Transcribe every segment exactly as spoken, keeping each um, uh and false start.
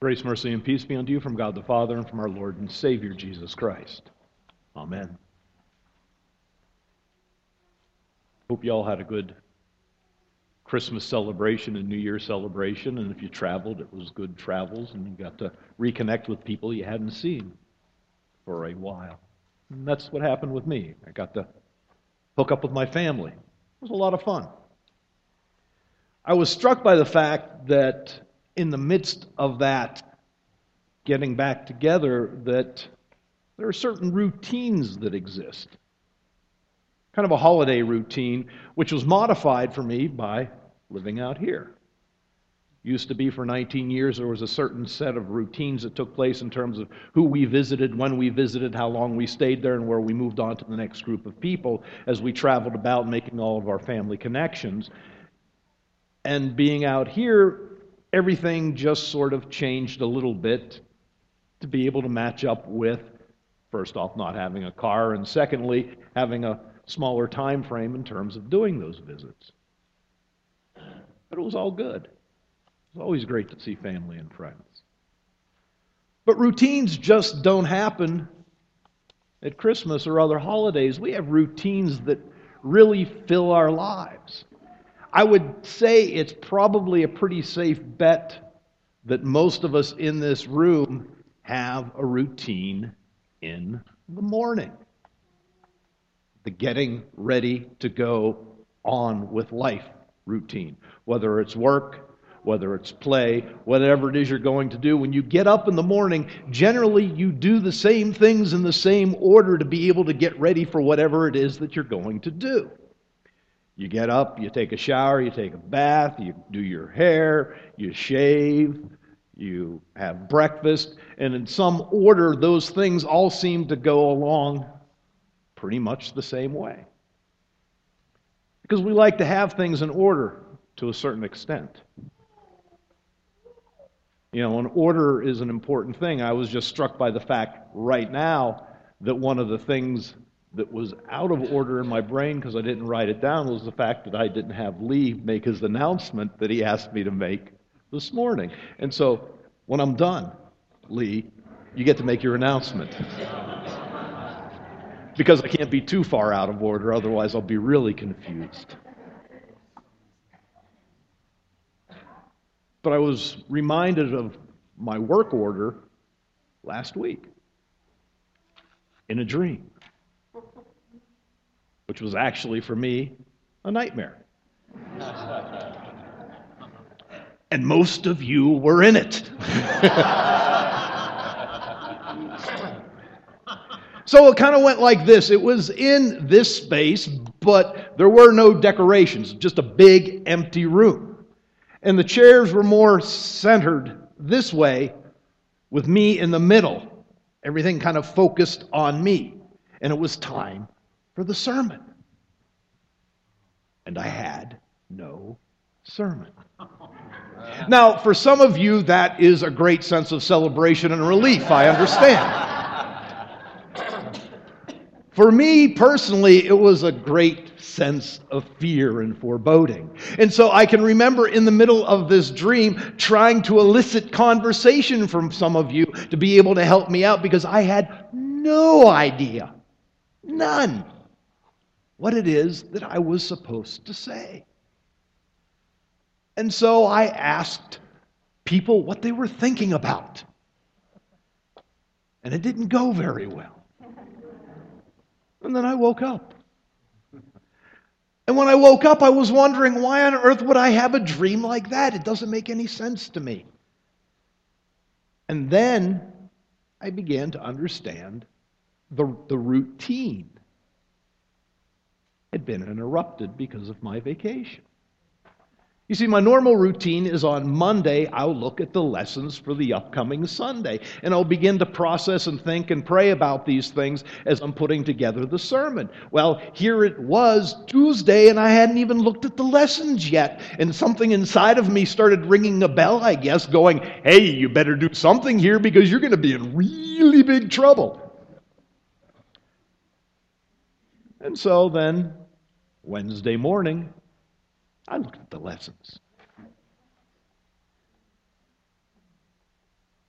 Grace, mercy, and peace be unto you from God the Father and from our Lord and Savior, Jesus Christ. Amen. Hope you all had a good Christmas celebration and New Year celebration, and if you traveled, it was good travels, and you got to reconnect with people you hadn't seen for a while. And that's what happened with me. I got to hook up with my family. It was a lot of fun. I was struck by the fact that in the midst of that getting back together, that there are certain routines that exist. Kind of a holiday routine, which was modified for me by living out here. Used to be for nineteen years, there was a certain set of routines that took place in terms of who we visited, when we visited, how long we stayed there, and where we moved on to the next group of people as we traveled about making all of our family connections. And being out here, everything just sort of changed a little bit to be able to match up with, first off, not having a car, and secondly, having a smaller time frame in terms of doing those visits. But it was all good. It was always great to see family and friends. But routines just don't happen at Christmas or other holidays. We have routines that really fill our lives. I would say it's probably a pretty safe bet that most of us in this room have a routine in the morning. The getting ready to go on with life routine. Whether it's work, whether it's play, whatever it is you're going to do. When you get up in the morning, generally you do the same things in the same order to be able to get ready for whatever it is that you're going to do. You get up, you take a shower, you take a bath, you do your hair, you shave, you have breakfast, and in some order, those things all seem to go along pretty much the same way. Because we like to have things in order to a certain extent. You know, an order is an important thing. I was just struck by the fact right now that one of the things that was out of order in my brain, because I didn't write it down, was the fact that I didn't have Lee make his announcement that he asked me to make this morning. And so, when I'm done, Lee, you get to make your announcement. Because I can't be too far out of order, otherwise I'll be really confused. But I was reminded of my work order last week in a dream, which was actually, for me, a nightmare. And most of you were in it. So it kind of went like this. It was in this space, but there were no decorations, just a big empty room. And the chairs were more centered this way, with me in the middle. Everything kind of focused on me. And it was time for the sermon. And I had no sermon. Now, for some of you, that is a great sense of celebration and relief, I understand. For me, personally, it was a great sense of fear and foreboding. And so I can remember in the middle of this dream trying to elicit conversation from some of you to be able to help me out, because I had no idea, none, what it is that I was supposed to say. And so I asked people what they were thinking about. And it didn't go very well. And then I woke up. And when I woke up, I was wondering, why on earth would I have a dream like that? It doesn't make any sense to me. And then I began to understand the, the routine had been interrupted because of my vacation. You see, my normal routine is on Monday, I'll look at the lessons for the upcoming Sunday, and I'll begin to process and think and pray about these things as I'm putting together the sermon. Well, here it was Tuesday, and I hadn't even looked at the lessons yet, and something inside of me started ringing a bell, I guess, going, hey, you better do something here because you're going to be in really big trouble. And so then, Wednesday morning, I looked at the lessons.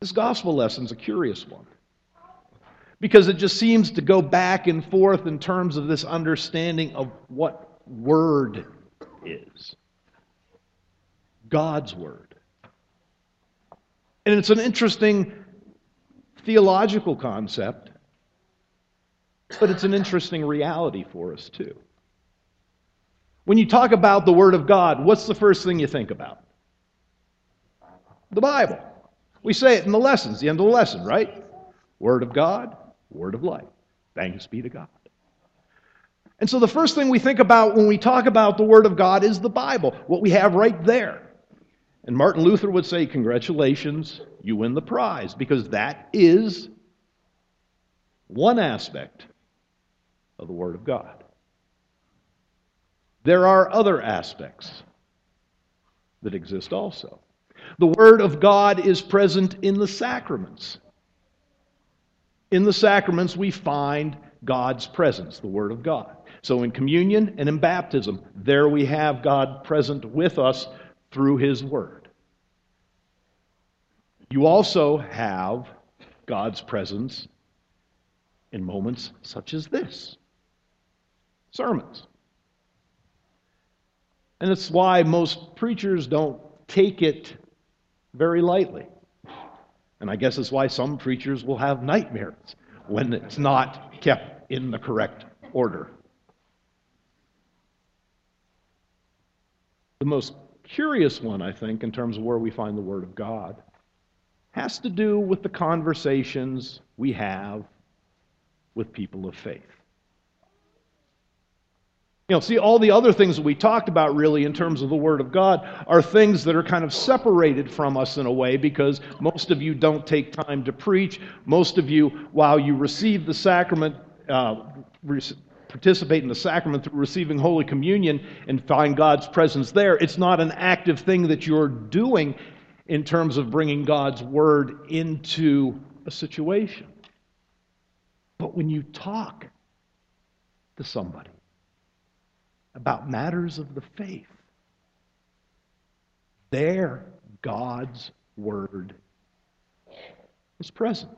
This gospel lesson is a curious one because it just seems to go back and forth in terms of this understanding of what word is. God's word. And it's an interesting theological concept, but it's an interesting reality for us too. When you talk about the Word of God, what's the first thing you think about? The Bible. We say it in the lessons, the end of the lesson, right? Word of God, Word of life. Thanks be to God. And so the first thing we think about when we talk about the Word of God is the Bible, what we have right there. And Martin Luther would say, congratulations, you win the prize, because that is one aspect of the Word of God. There are other aspects that exist also. The Word of God is present in the sacraments. In the sacraments, we find God's presence, the Word of God. So in communion and in baptism, there we have God present with us through His Word. You also have God's presence in moments such as this. Sermons. And it's why most preachers don't take it very lightly. And I guess it's why some preachers will have nightmares when it's not kept in the correct order. The most curious one, I think, in terms of where we find the Word of God, has to do with the conversations we have with people of faith. You know, see, all the other things that we talked about really in terms of the Word of God are things that are kind of separated from us in a way because most of you don't take time to preach. Most of you, while you receive the sacrament, uh, re- participate in the sacrament through receiving Holy Communion and find God's presence there, it's not an active thing that you're doing in terms of bringing God's Word into a situation. But when you talk to somebody about matters of the faith, there God's Word is present.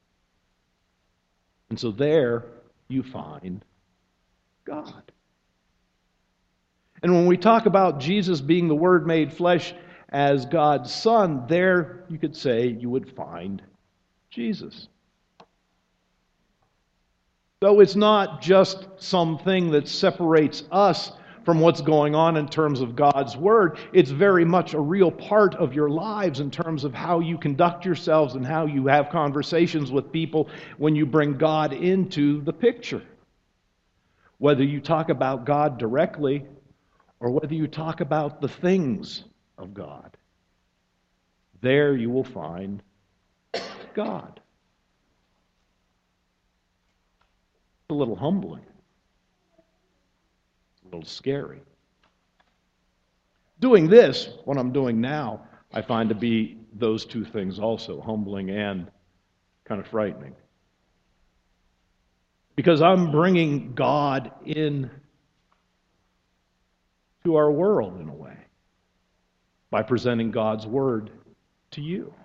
And so there you find God. And when we talk about Jesus being the Word made flesh as God's Son, there you could say you would find Jesus. So it's not just something that separates us from what's going on in terms of God's Word. It's very much a real part of your lives in terms of how you conduct yourselves and how you have conversations with people when you bring God into the picture. Whether you talk about God directly or whether you talk about the things of God, there you will find God. A little humbling, a little scary. Doing this, what I'm doing now, I find to be those two things also, humbling and kind of frightening. Because I'm bringing God in to our world in a way by presenting God's Word to you.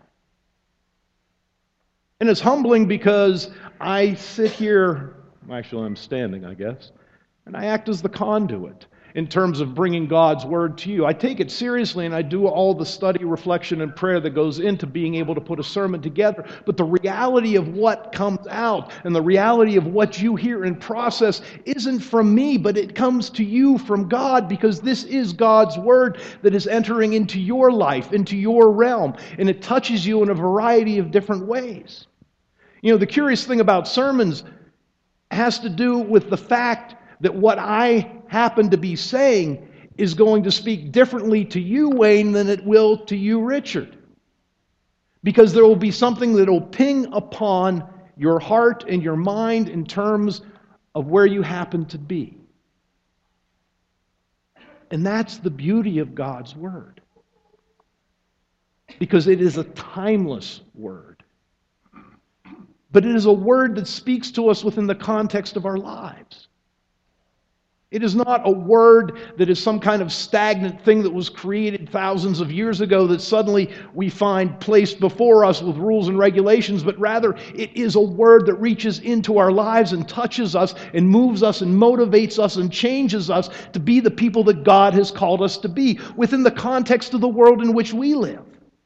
And it's humbling because I sit here. Actually, I'm standing, I guess. And I act as the conduit in terms of bringing God's Word to you. I take it seriously and I do all the study, reflection, and prayer that goes into being able to put a sermon together. But the reality of what comes out and the reality of what you hear and process isn't from me, but it comes to you from God, because this is God's Word that is entering into your life, into your realm, and it touches you in a variety of different ways. You know, the curious thing about sermons has to do with the fact that what I happen to be saying is going to speak differently to you, Wayne, than it will to you, Richard. Because there will be something that will ping upon your heart and your mind in terms of where you happen to be. And that's the beauty of God's Word. Because it is a timeless Word. But it is a Word that speaks to us within the context of our lives. It is not a word that is some kind of stagnant thing that was created thousands of years ago that suddenly we find placed before us with rules and regulations, but rather it is a word that reaches into our lives and touches us and moves us and motivates us and changes us to be the people that God has called us to be within the context of the world in which we live.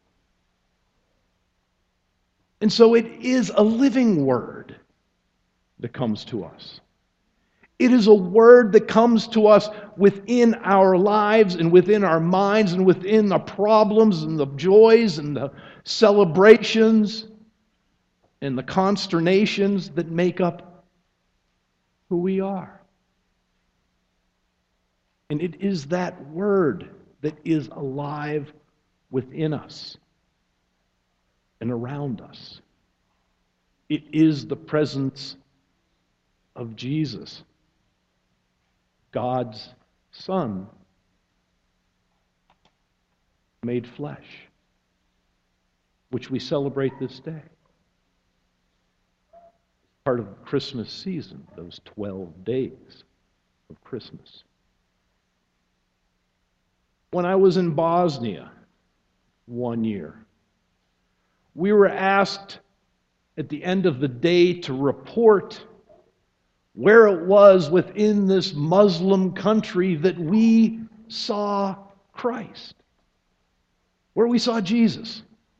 And so it is a living word that comes to us. It is a word that comes to us within our lives and within our minds and within the problems and the joys and the celebrations and the consternations that make up who we are. And it is that word that is alive within us and around us. It is the presence of Jesus, God's Son, made flesh, which we celebrate this day. Part of the Christmas season, those twelve days of Christmas. When I was in Bosnia one year, we were asked at the end of the day to report where it was within this Muslim country that we saw Christ, where we saw Jesus.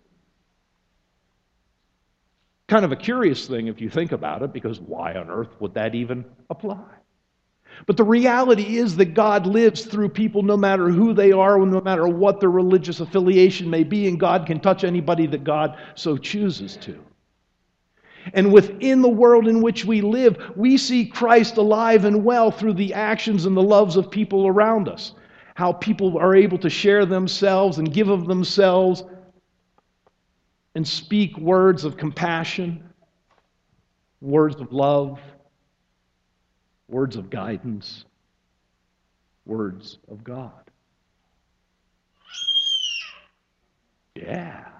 Kind of a curious thing if you think about it, because why on earth would that even apply? But the reality is that God lives through people no matter who they are, no matter what their religious affiliation may be, and God can touch anybody that God so chooses to. And within the world in which we live, we see Christ alive and well through the actions and the loves of people around us. How people are able to share themselves and give of themselves and speak words of compassion, words of love, words of guidance, words of God. Yeah.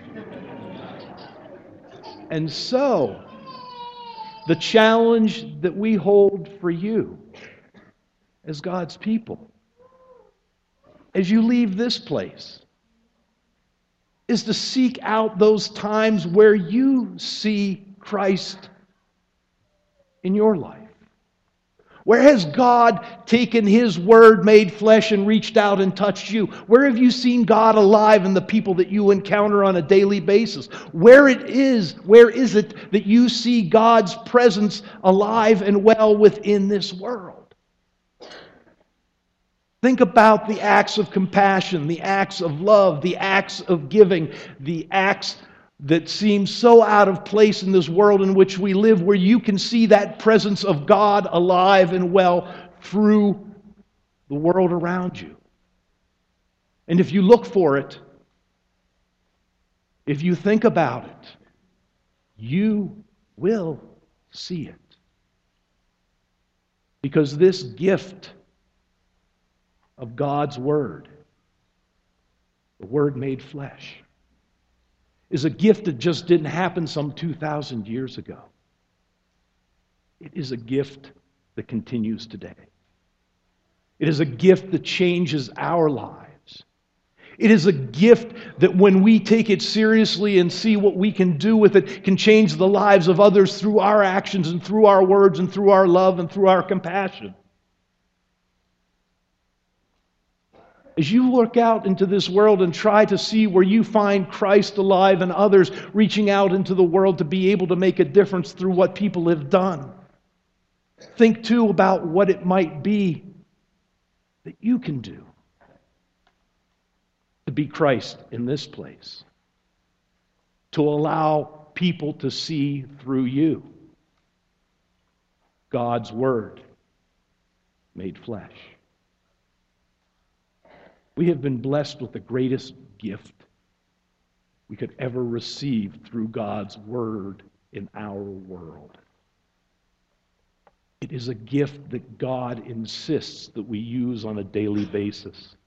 And so, the challenge that we hold for you as God's people, as you leave this place, is to seek out those times where you see Christ in your life. Where has God taken His Word made flesh and reached out and touched you? Where have you seen God alive in the people that you encounter on a daily basis? Where it is, where is it that you see God's presence alive and well within this world? Think about the acts of compassion, the acts of love, the acts of giving, the acts that seem so out of place in this world in which we live, where you can see that presence of God alive and well through the world around you. And if you look for it, if you think about it, you will see it. Because this gift of God's Word, the Word made flesh, is a gift that just didn't happen some two thousand years ago. It is a gift that continues today. It is a gift that changes our lives. It is a gift that when we take it seriously and see what we can do with it, can change the lives of others through our actions and through our words and through our love and through our compassion. As you look out into this world and try to see where you find Christ alive and others reaching out into the world to be able to make a difference through what people have done, think too about what it might be that you can do to be Christ in this place, to allow people to see through you God's Word made flesh. We have been blessed with the greatest gift we could ever receive through God's Word in our world. It is a gift that God insists that we use on a daily basis.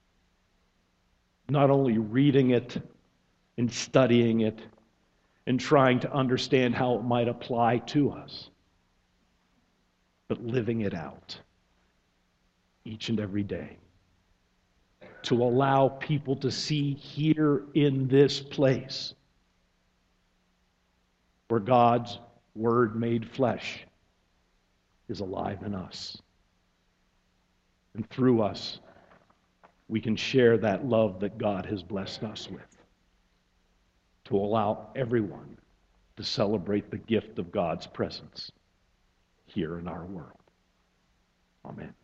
Not only reading it and studying it and trying to understand how it might apply to us, but living it out each and every day. To allow people to see here in this place where God's Word made flesh is alive in us. And through us, we can share that love that God has blessed us with. To allow everyone to celebrate the gift of God's presence here in our world. Amen.